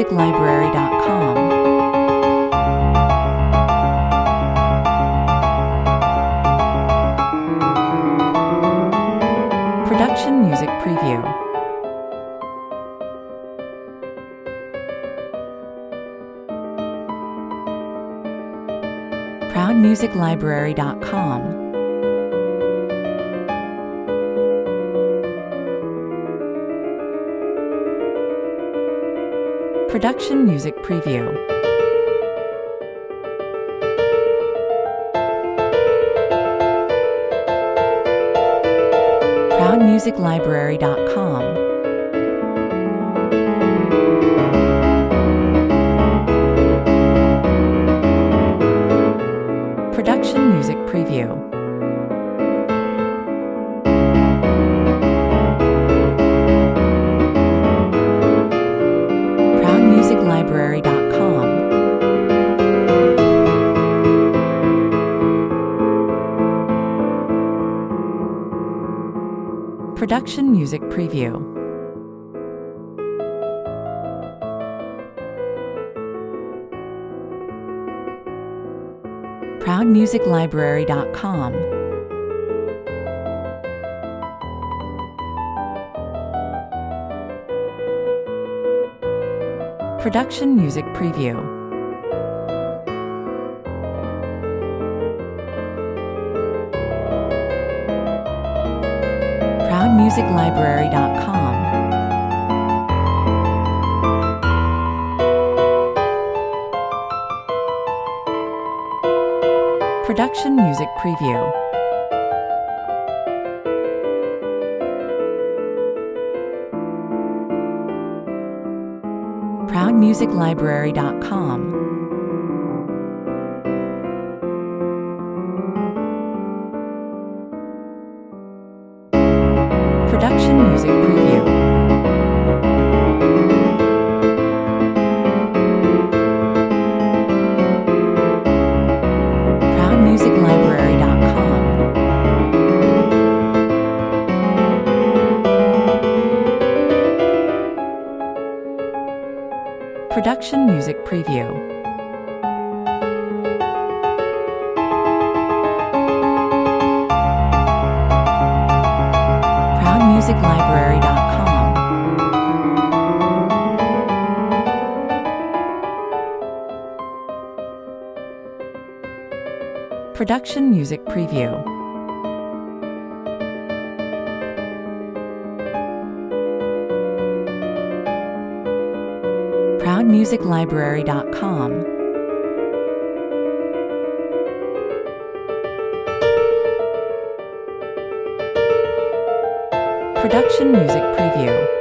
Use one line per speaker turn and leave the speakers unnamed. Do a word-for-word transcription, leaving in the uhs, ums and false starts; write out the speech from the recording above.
music library dot com. Production Music Preview. proud music library dot com. Production Music Preview. proud music library dot com. Production Music Preview. proud music library dot com. Production Music Preview. proud music library dot com. Production Music Preview. proud music library dot com. Production Music Preview. proud music library dot com. Production Music Preview. proud music library dot com. Production Music Preview. proud music library dot com. Production Music Preview. proud music library dot com. Production Music Preview.